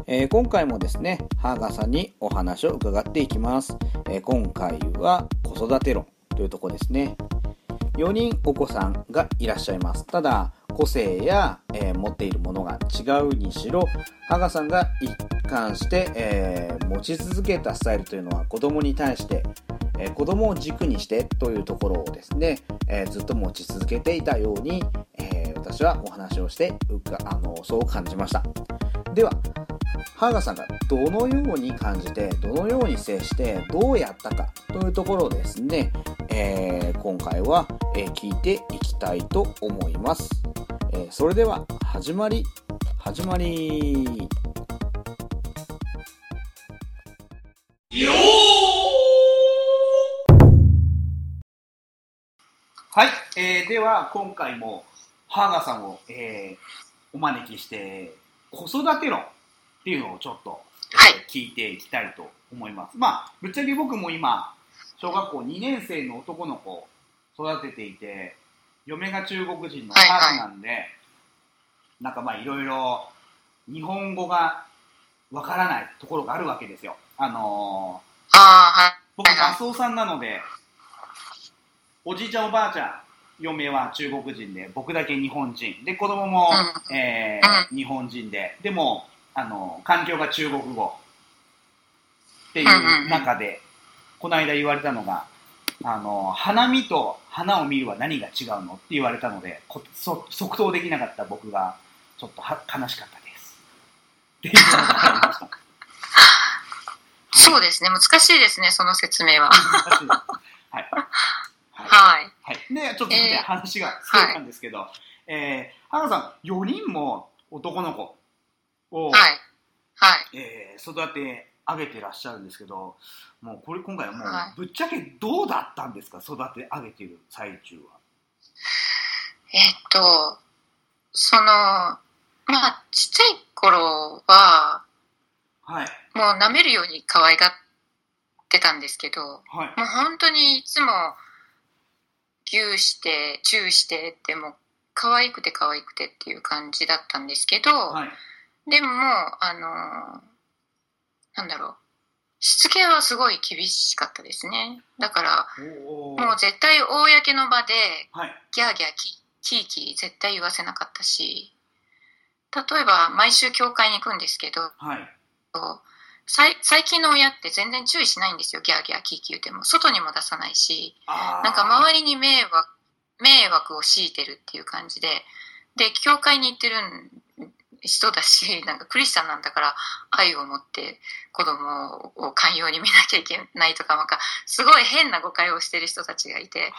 今回もですね、ハーガーさんにお話を伺っていきます。今回は子育て論というところですね。4人お子さんがいらっしゃいます。ただ、個性や、持っているものが違うにしろ、ハーガーさんが一貫して、持ち続けたスタイルというのは子供に対して、子供を軸にしてというところをですね、ずっと持ち続けていたように、私はお話をしてそう感じました。では、ハーガーさんがどのように感じて、どのように接して、どうやったかというところをですね、今回は、聞いていきたいと思います。それでは始まり。はい、では今回もハーガーさんを、お招きして子育て論っていうのをちょっと、聞いていきたいと思います。ぶっちゃけ僕も今小学校2年生の男の子を育てていて、嫁が中国人のハーフなんで、なんかいろいろ日本語がわからないところがあるわけですよ。僕マスオさんなので、おじいちゃんおばあちゃん、嫁は中国人で、僕だけ日本人で、子供も、日本人で、でも環境が中国語っていう中で、この間言われたのが、花見と花を見るは何が違うのって言われたので、即答できなかった僕がちょっと悲しかったですっていうのがありました。 そうですね、難しいですね、その説明は。 難しいです。はい。で、ちょっとね、話がそれたんですけど、ハーガーさん、4人も男の子を、育て上げてらっしゃるんですけど、もう今回はもうぶっちゃけどうだったんですか、育て上げている最中は。 ちっちゃい頃は、もう舐めるように可愛がってたんですけど、もう本当にいつもギューしてチューしてって、もう可愛くてっていう感じだったんですけど、でもしつけはすごい厳しかったですね。だからもう絶対公の場でギャーギャーキーキー絶対言わせなかったし、例えば毎週教会に行くんですけど、最近の親って全然注意しないんですよ。ギャーギャーキーキー言っても外にも出さないし、なんか周りに迷惑を強いてるっていう感じで、教会に行ってる人だし、なんかクリスチャンなんだから愛を持って子供を寛容に見なきゃいけないとか、なんかすごい変な誤解をしてる人たちがいて、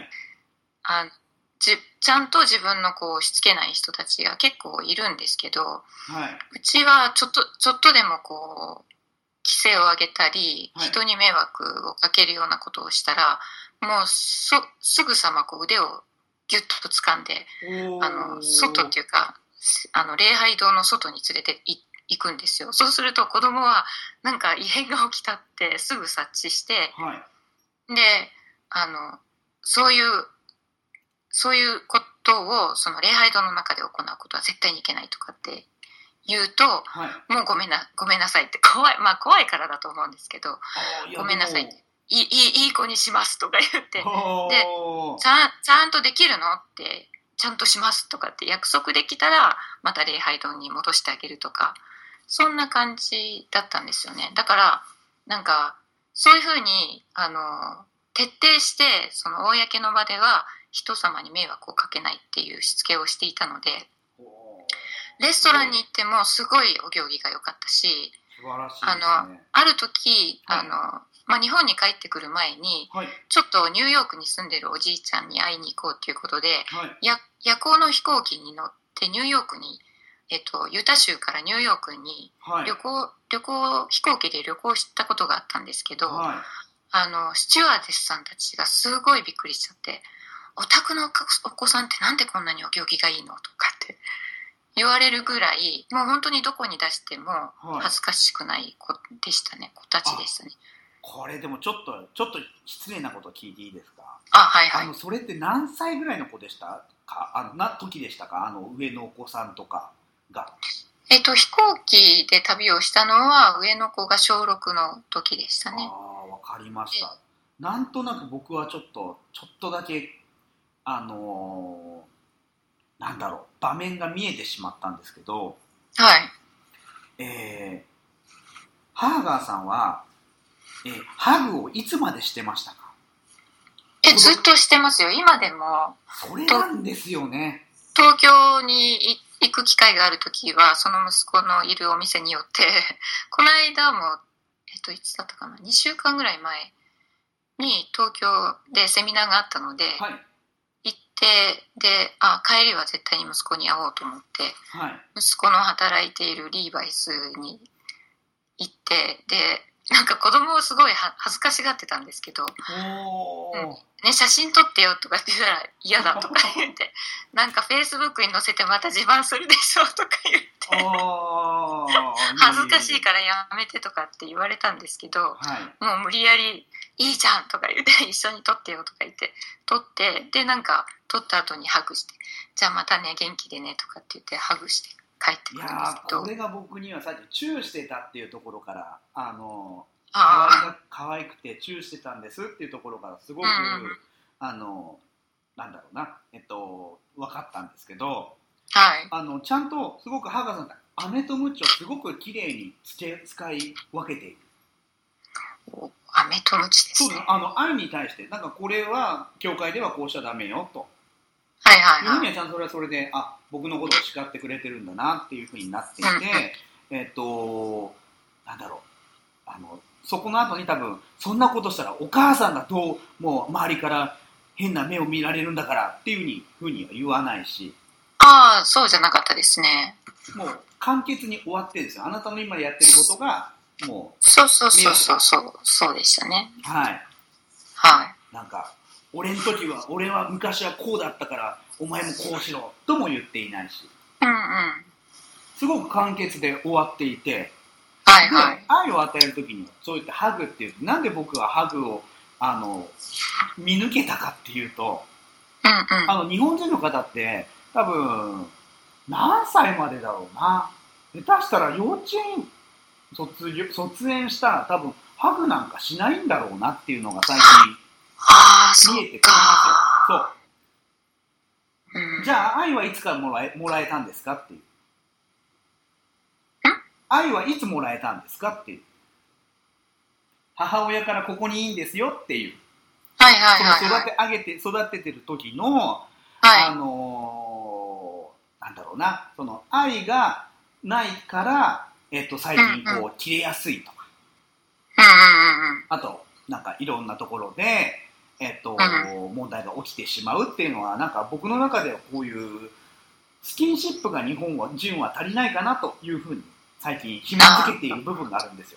ちゃんと自分のしつけない人たちが結構いるんですけど、うちはちょっとでも規制を上げたり、人に迷惑をかけるようなことをしたら、もうすぐさま腕をギュッと掴んで、外っていうか礼拝堂の外に連れて行くんですよ。そうすると子供はなんか異変が起きたってすぐ察知して、でそういうことをその礼拝堂の中で行うことは絶対にいけないとかって言うと、もうごめんなさいって怖いからだと思うんですけど、ごめんなさいっていい子にしますとか言って、でちゃんとできるのってちゃんとしますとかって約束できたらまた礼拝堂に戻してあげるとか、そんな感じだったんですよね。だからなんかそういうふうに徹底してその公の場では人様に迷惑をかけないっていうしつけをしていたので、レストランに行ってもすごいお行儀が良かったし、 素晴らしいですね。 ある時日本に帰ってくる前に、ちょっとニューヨークに住んでるおじいちゃんに会いに行こうということで、夜行の飛行機に乗ってニューヨークに、ユタ州からニューヨークに飛行機で旅行したことがあったんですけど、スチュワーデスさんたちがすごいびっくりしちゃって、お宅のお子さんってなんでこんなにお行儀がいいのとかって言われるぐらい、もう本当にどこに出しても恥ずかしくない子たちでしたね。 これでもちょっと失礼なこと聞いていいですか？それって何歳ぐらいの子でしたか？時でしたか？上のお子さんとかが。 飛行機で旅をしたのは上の子が小6の時でしたね。 ああ、わかりました。なんとなく僕はちょっとだけ、なんだろう、場面が見えてしまったんですけど、 はい。 ハーガーさんは、ハグをいつまでしてましたか？ ずっとしてますよ。今でも。 それなんですよね。 東京に行く機会があるときは、その息子のいるお店によって、この間も、いつだったかな、2週間ぐらい前に東京でセミナーがあったので、 はい、 行って、で、帰りは絶対に息子に会おうと思って、 はい、 息子の働いているリーバイスに行って、で、なんか子供をすごい恥ずかしがってたんですけど、ね、写真撮ってよとか言ったら嫌だとか言って、なんかフェイスブックに載せてまた自慢するでしょとか言って恥ずかしいからやめてとかって言われたんですけど、もう無理やりいいじゃんとか言って一緒に撮ってよとか言って撮って、でなんか撮った後にハグして、じゃあまたね元気でねとかって言ってハグして帰ってくるんですけど、 これが僕にはさっきチューしてたっていうところから可愛くてチューしてたんですっていうところからすごく、なんだろうな、分かったんですけど、 はい、 ちゃんとすごくハーガーさんって飴とムチをすごく綺麗に使い分けている。 飴とムチですね。 そう愛に対してなんかこれは教会ではこうしちゃダメよと。いうふうにはちゃんとそれはそれで僕のことを叱ってくれてるんだなっていうふうになっていて、なんだろう、そこの後に多分そんなことしたらお母さんがもう周りから変な目を見られるんだからっていうふうには言わないし、 そうじゃなかったですね。 もう簡潔に終わってるんですよ。あなたの今やってることがもうそうでしたね。 はい、なんか俺は昔はこうだったからお前もこうしろとも言っていないし、すごく簡潔で終わっていて、愛を与えるときにそういったハグっていう、なんで僕はハグを見抜けたかっていうと、日本人の方って多分何歳までだろうな、下手したら幼稚園卒園したら多分ハグなんかしないんだろうなっていうのが最近見えてくるんですよ。そう、じゃあ愛はいつからもらえたんですかっていう、愛はいつもらえたんですかっていう、母親からここにいいんですよっていう、育ててる時の、なんだろうな、その愛がないから、最近切れやすいとか、あとなんかいろんなところで、問題が起きてしまうっていうのは、なんか僕の中ではこういうスキンシップが日本は足りないかなというふうに最近紐付けている部分があるんですよ。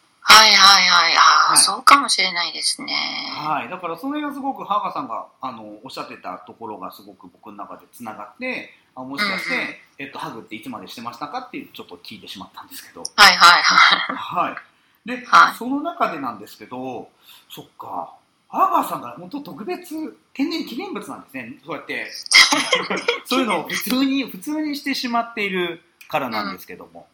そうかもしれないですね。 だからそれがすごくハーガーさんがおっしゃってたところがすごく僕の中でつながって、もしかして、ハグっていつまでしてましたかっていうちょっと聞いてしまったんですけど、で、その中でなんですけど、そっか、ハーガーさんが本当特別天然記念物なんですね。そうやってそういうのを普通にしてしまっているからなんですけども、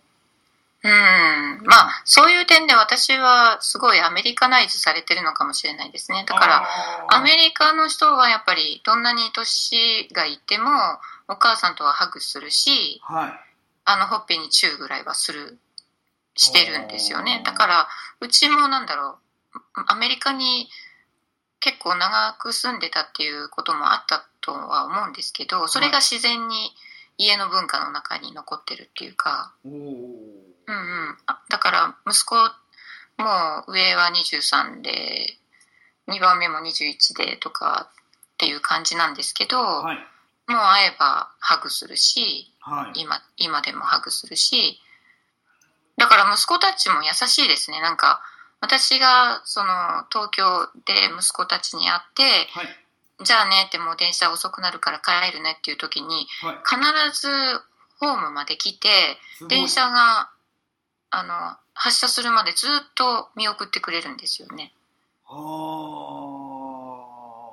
そういう点で私はすごいアメリカナイズされてるのかもしれないですね。だからアメリカの人はやっぱりどんなに年がいてもお母さんとはハグするし、ほっぺにチューぐらいはしてるんですよね。だからうちもなんだろう、アメリカに結構長く住んでたっていうこともあったとは思うんですけど、それが自然に家の文化の中に残ってるっていうか、だから息子も上は23で2番目も21でとかっていう感じなんですけど、もう会えばハグするし、今でもハグするし、だから息子たちも優しいですね。なんか私がその東京で息子たちに会って、じゃあねって、もう電車遅くなるから帰るねっていう時に、必ずホームまで来て、電車が発車するまでずっと見送ってくれるんですよね。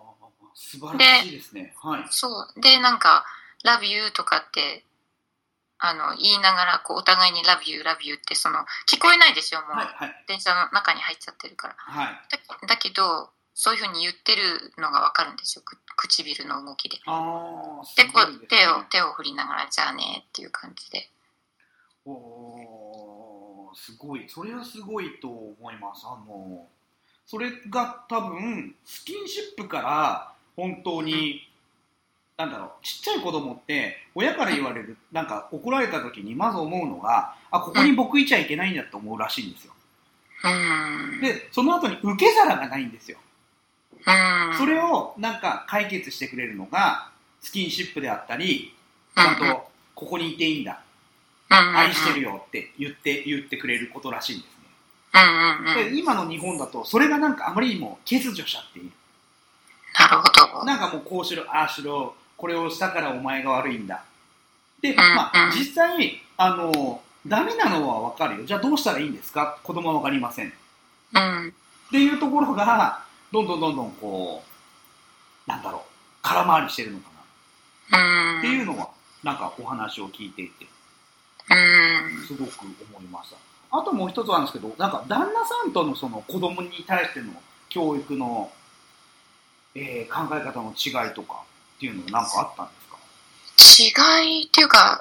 素晴らしいですね。 そうで、なんか Love you とかって言いながら、お互いにラビュー、ラビューって、聞こえないですよ、もう。はいはい、電車の中に入っちゃってるから。はい、だけど、そういうふうに言ってるのがわかるんですよ、唇の動きで。で、手を振りながら、じゃあねっていう感じで。 すごい。それはすごいと思います。それが多分、スキンシップから本当に、ちっちゃい子供って親から言われる、怒られた時にまず思うのが、ここに僕いちゃいけないんだと思うらしいんですよ。で、その後に受け皿がないんですよ。それを解決してくれるのがスキンシップであったり、ちゃんとここにいていいんだ、愛してるよって言ってくれることらしいんですね。で、今の日本だとそれがあまりにも欠如しちゃっている。 なるほど。 もうこうしろ、ああしろ、これをしたからお前が悪いんだ。で、実際、ダメなのはわかるよ。じゃあどうしたらいいんですか？子供はわかりません。っていうところが、どんどん空回りしてるのかな。っていうのは、お話を聞いていて、すごく思いました。あともう一つなんですけど、旦那さんとのその子供に対しての教育の、考え方の違いとかっていうのはあったんですか？違いっていうか、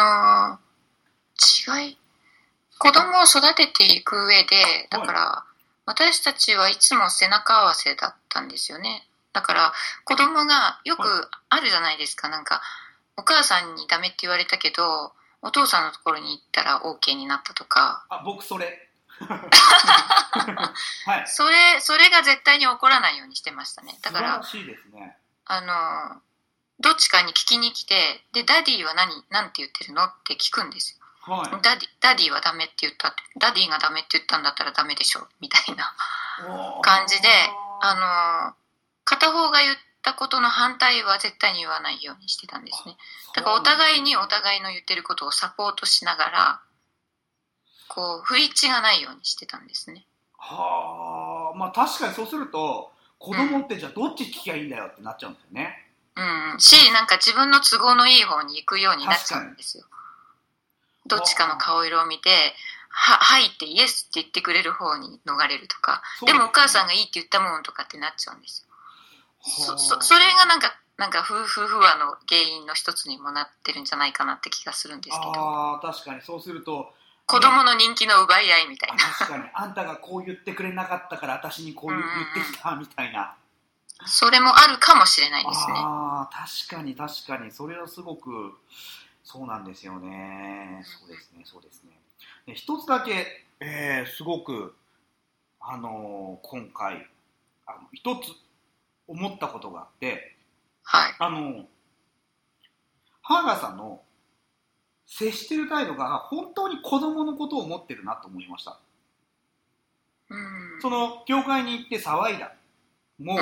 違い、子供を育てていく上で、だから、私たちはいつも背中合わせだったんですよね。だから子供がよくあるじゃないですか。お母さんにダメって言われたけどお父さんのところに行ったら OK になったとか。 僕それはい、それが絶対に起こらないようにしてましたね。だから素晴らしいですね。 どっちかに聞きに来て、でダディは何て言ってるのって聞くんですよ。はい、ダディはダメって言ったって、ダディがダメって言ったんだったらダメでしょみたいな感じで、片方が言ったことの反対は絶対に言わないようにしてたんですね。だからお互いにお互いの言ってることをサポートしながら、不一致がないようにしてたんですね。 はあ、確かにそうすると子供ってじゃあどっち聞きゃいいんだよってなっちゃうんですよね。 自分の都合のいい方に行くようになっちゃうんですよ。どっちかの顔色を見て、はいってイエスって言ってくれる方に逃れるとか、でもお母さんがいいって言ったもんとかってなっちゃうんですよ。それが夫婦和の原因の一つにもなってるんじゃないかなって気がするんですけど。 確かにそうすると、 子供の人気の奪い合いみたいな。 確かにあんたがこう言ってくれなかったから私にこう言ってきたみたいな。 それもあるかもしれないですね。 確かにそれはすごくそうなんですよね。そうですね。で一つだけ、すごく今回一つ思ったことがあって、 はい、 ハーガーさんの接してる態度が本当に子供のことを思ってるなと思いました。その教会に行って騒いだもう、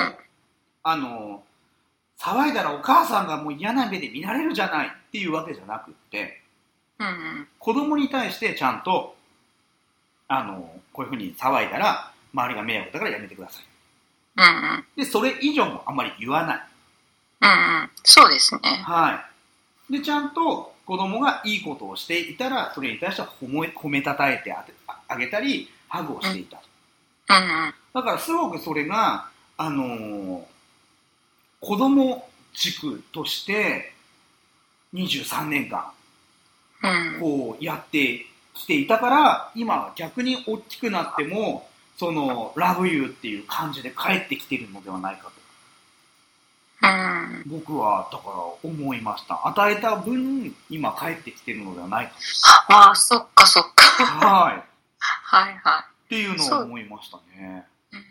騒いだらお母さんがもう嫌な目で見られるじゃないっていうわけじゃなくって、子供に対してちゃんとこういうふうに騒いだら周りが迷惑だからやめてください、でそれ以上もあんまり言わない、 そうですね。 はい。でちゃんと子供がいいことをしていたらそれに対しては褒めたたえてあげたりハグをしていたと、だからすごくそれが子供軸として23年間こうやってきていたから今は逆に大きくなってもそのラブユーっていう感じで帰ってきているのではないかと、僕はだから思いました。与えた分今帰ってきているのではないかと。 そっかはい。 はいっていうのを思いましたね。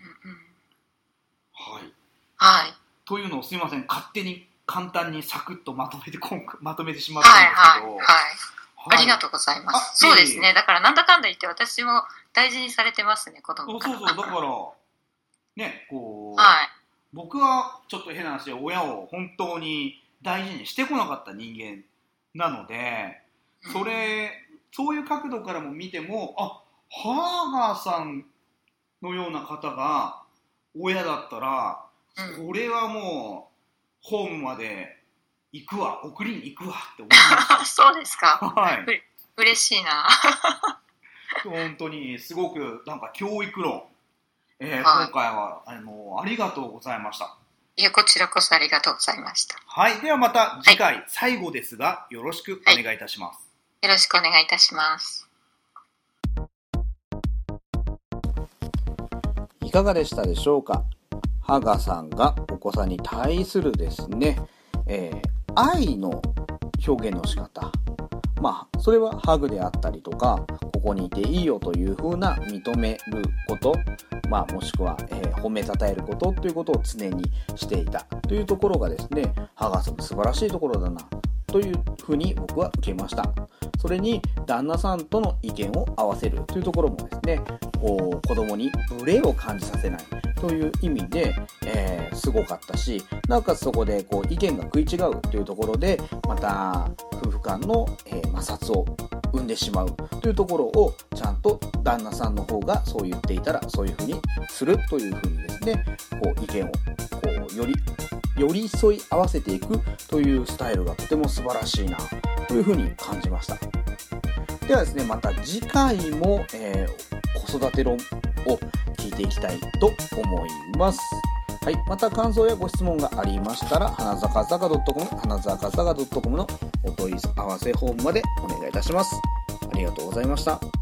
はい。 というのをすいません勝手に簡単にサクッとまとめてしまったんですけど、 ありがとうございます。そうですね。だからなんだかんだ言って私も大事にされてますね、子供から。 だからね僕はちょっと変な話で親を本当に大事にしてこなかった人間なので、そういう角度からも見てもハーガーさんのような方が親だったら、これはもうホームまで行くわ、送りに行くわって思いました。 そうですか。 はい。 嬉しいな。 本当にすごくなんか教育論、今回はありがとうございました。 いや、こちらこそありがとうございました。 はい。ではまた次回、最後ですがよろしくお願いいたします。 よろしくお願いいたします。 いかがでしたでしょうか。ハガさんがお子さんに対するですね、愛の表現の仕方、それはハグであったりとか、ここにいていいよという風な認めること、もしくは、褒めたたえることということを常にしていたというところがですね、ハガさんの素晴らしいところだなというふうに僕は受けました。それに旦那さんとの意見を合わせるというところもですね、子供にブレを感じさせないという意味で、すごかったし、なおかつそこで意見が食い違うというところでまた夫婦間の、摩擦を生んでしまうというところをちゃんと旦那さんの方がそう言っていたらそういうふうにするというふうにですね、意見を寄り添い合わせていくというスタイルがとても素晴らしいなというふうに感じました。ではですね、また次回も、子育て論を聞いていきたいと思います。はい、また感想やご質問がありましたら、花坂坂 .com、花坂坂 .com のお問い合わせフォームまでお願いいたします。ありがとうございました。